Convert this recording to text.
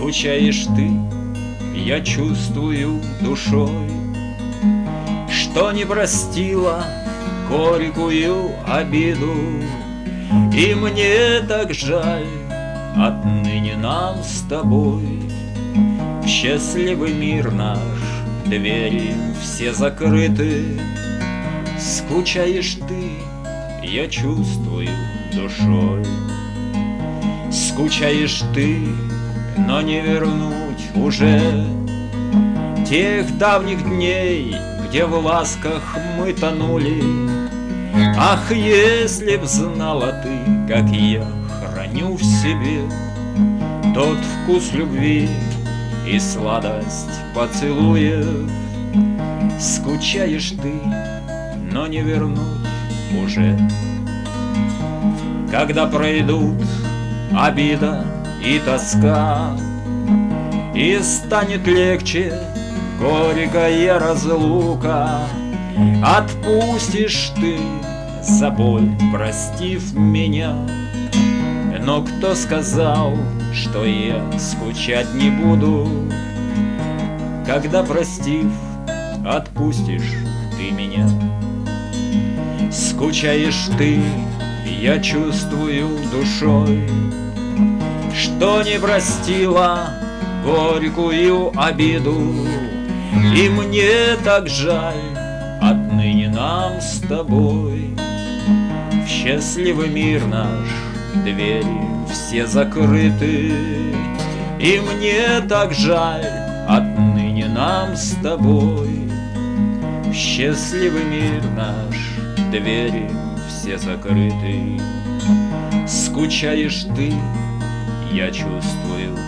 Скучаешь ты, я чувствую душой, что не простила горькую обиду. И мне так жаль, отныне нам с тобой в счастливый мир наш двери все закрыты. Скучаешь ты, я чувствую душой. Скучаешь ты, но не вернуть уже тех давних дней, где в ласках мы тонули. Ах, если б знала ты, как я храню в себе тот вкус любви и сладость поцелуев. Скучаешь ты, но не вернуть уже. Когда пройдут обида и тоска, и станет легче горькая разлука, отпустишь ты за боль, простив меня. Но кто сказал, что я скучать не буду, когда, простив, отпустишь ты меня? Скучаешь ты, я чувствую душой, что не простила горькую обиду. И мне так жаль, отныне нам с тобой в счастливый мир наш двери все закрыты. И мне так жаль, отныне нам с тобой в счастливый мир наш двери все закрыты. Скучаешь ты, я чувствую